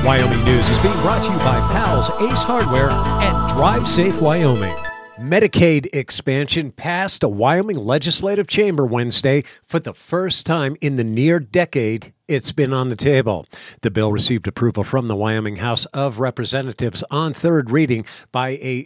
Wyoming News is being brought to you by Pals, Ace Hardware, and Drive Safe Wyoming. Medicaid expansion passed a Wyoming legislative chamber Wednesday for the first time in the near decade it's been on the table. The bill received approval from the Wyoming House of Representatives on third reading by a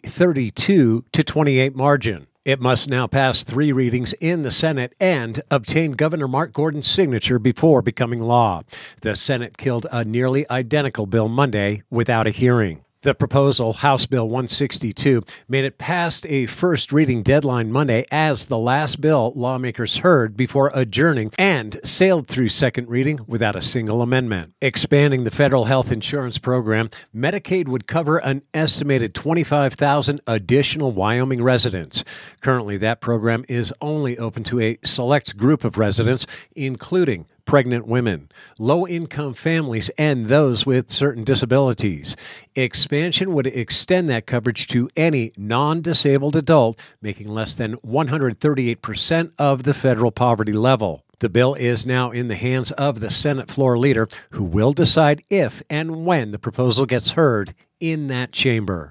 32-28 margin. It must now pass 3 readings in the Senate and obtain Governor Mark Gordon's signature before becoming law. The Senate killed a nearly identical bill Monday without a hearing. The proposal, House Bill 162, made it past a first reading deadline Monday as the last bill lawmakers heard before adjourning and sailed through second reading without a single amendment. Expanding the federal health insurance program, Medicaid would cover an estimated 25,000 additional Wyoming residents. Currently, that program is only open to a select group of residents, including pregnant women, low-income families, and those with certain disabilities. Expansion would extend that coverage to any non-disabled adult making less than 138% of the federal poverty level. The bill is now in the hands of the Senate floor leader, who will decide if and when the proposal gets heard in that chamber.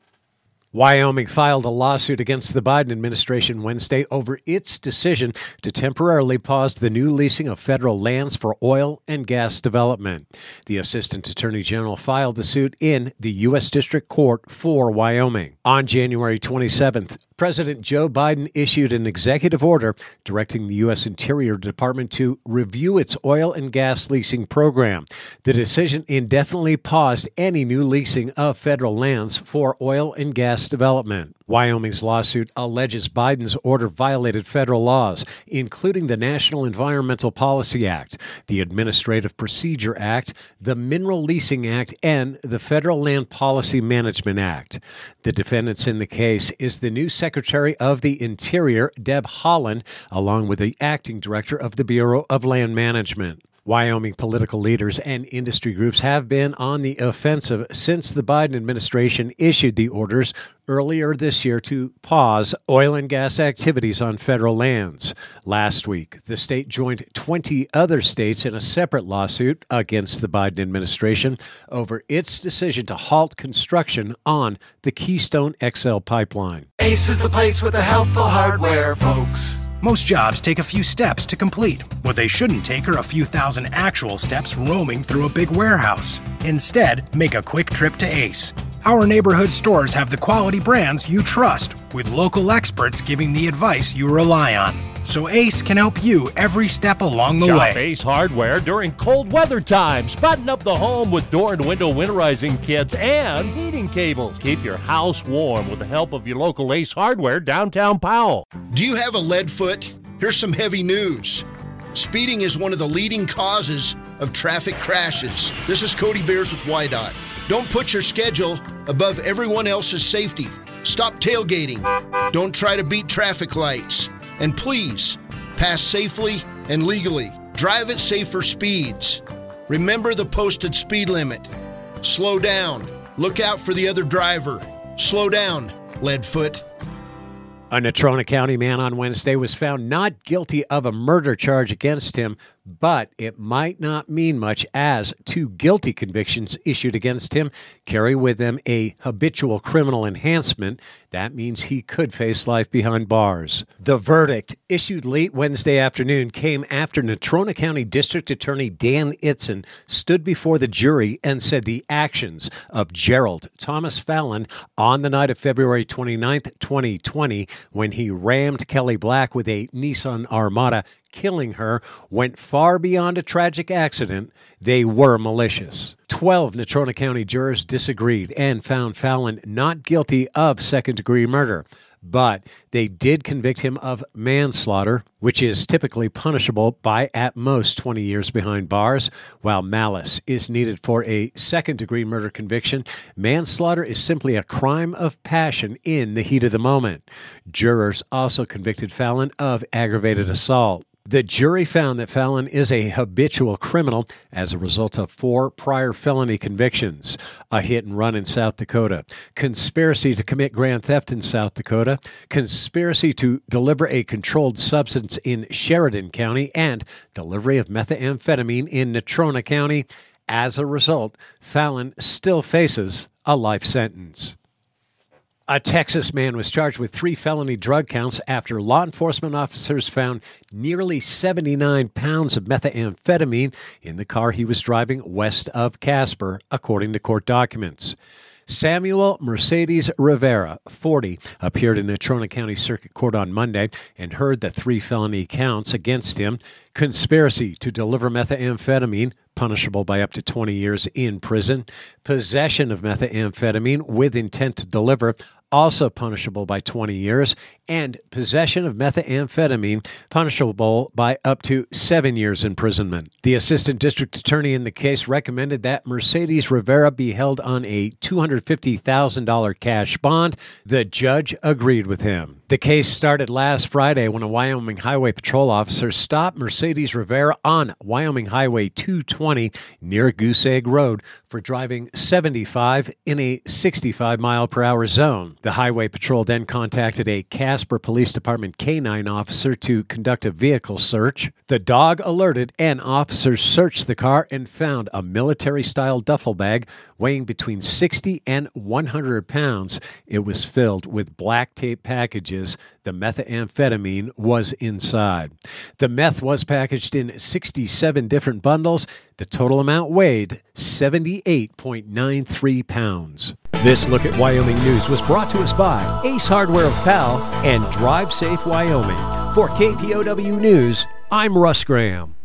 Wyoming filed a lawsuit against the Biden administration Wednesday over its decision to temporarily pause the new leasing of federal lands for oil and gas development. The Assistant Attorney General filed the suit in the U.S. District Court for Wyoming. On January 27th, President Joe Biden issued an executive order directing the U.S. Interior Department to review its oil and gas leasing program. The decision indefinitely paused any new leasing of federal lands for oil and gas development. Wyoming's lawsuit alleges Biden's order violated federal laws, including the National Environmental Policy Act, the Administrative Procedure Act, the Mineral Leasing Act, and the Federal Land Policy Management Act. The defendants in the case is the new Secretary of the Interior, Deb Haaland, along with the acting director of the Bureau of Land Management. Wyoming political leaders and industry groups have been on the offensive since the Biden administration issued the orders earlier this year to pause oil and gas activities on federal lands. Last week, the state joined 20 other states in a separate lawsuit against the Biden administration over its decision to halt construction on the Keystone XL pipeline. Ace is the place with the helpful hardware, folks. Most jobs take a few steps to complete. What they shouldn't take are a few thousand actual steps roaming through a big warehouse. Instead, make a quick trip to Ace. Our neighborhood stores have the quality brands you trust, with local experts giving the advice you rely on. So Ace can help you every step along the way. Shop Ace Hardware during cold weather times. Button up the home with door and window winterizing kits and heating cables. Keep your house warm with the help of your local Ace Hardware downtown Powell. Do you have a lead foot? Here's some heavy news. Speeding is one of the leading causes of traffic crashes. This is Cody Beers with WYDOT. Don't put your schedule above everyone else's safety. Stop tailgating. Don't try to beat traffic lights. And please, pass safely and legally. Drive at safer speeds. Remember the posted speed limit. Slow down. Look out for the other driver. Slow down, Leadfoot. A Natrona County man on Wednesday was found not guilty of a murder charge against him, but it might not mean much as 2 guilty convictions issued against him carry with them a habitual criminal enhancement. That means he could face life behind bars. The verdict, issued late Wednesday afternoon, came after Natrona County District Attorney Dan Itzen stood before the jury and said the actions of Gerald Thomas Fallon on the night of February 29th, 2020, when he rammed Kelly Black with a Nissan Armada, killing her, went far beyond a tragic accident. They were malicious. 12 Natrona County jurors disagreed and found Fallon not guilty of second-degree murder, but they did convict him of manslaughter, which is typically punishable by at most 20 years behind bars. While malice is needed for a second-degree murder conviction, manslaughter is simply a crime of passion in the heat of the moment. Jurors also convicted Fallon of aggravated assault. The jury found that Fallon is a habitual criminal as a result of 4 prior felony convictions: a hit and run in South Dakota, conspiracy to commit grand theft in South Dakota, conspiracy to deliver a controlled substance in Sheridan County, and delivery of methamphetamine in Natrona County, as a result, Fallon still faces a life sentence. A Texas man was charged with 3 felony drug counts after law enforcement officers found nearly 79 pounds of methamphetamine in the car he was driving west of Casper, according to court documents. Samuel Mercedes Rivera, 40, appeared in Natrona County Circuit Court on Monday and heard the 3 felony counts against him: conspiracy to deliver methamphetamine, punishable by up to 20 years in prison; possession of methamphetamine with intent to deliver, also punishable by 20 years, and possession of methamphetamine, punishable by up to 7 years imprisonment. The assistant district attorney in the case recommended that Mercedes Rivera be held on a $250,000 cash bond. The judge agreed with him. The case started last Friday when a Wyoming Highway Patrol officer stopped Mercedes Rivera on Wyoming Highway 220 near Goose Egg Road for driving 75 in a 65-mile-per-hour zone. The Highway Patrol then contacted a Casper Police Department K-9 officer to conduct a vehicle search. The dog alerted, and officers searched the car and found a military-style duffel bag weighing between 60 and 100 pounds. It was filled with black tape packages. The methamphetamine was inside. The meth was packaged in 67 different bundles. The total amount weighed 78.93 pounds. This Look at Wyoming News was brought to us by Ace Hardware of Powell and Drive Safe Wyoming. For KPOW News, I'm Russ Graham.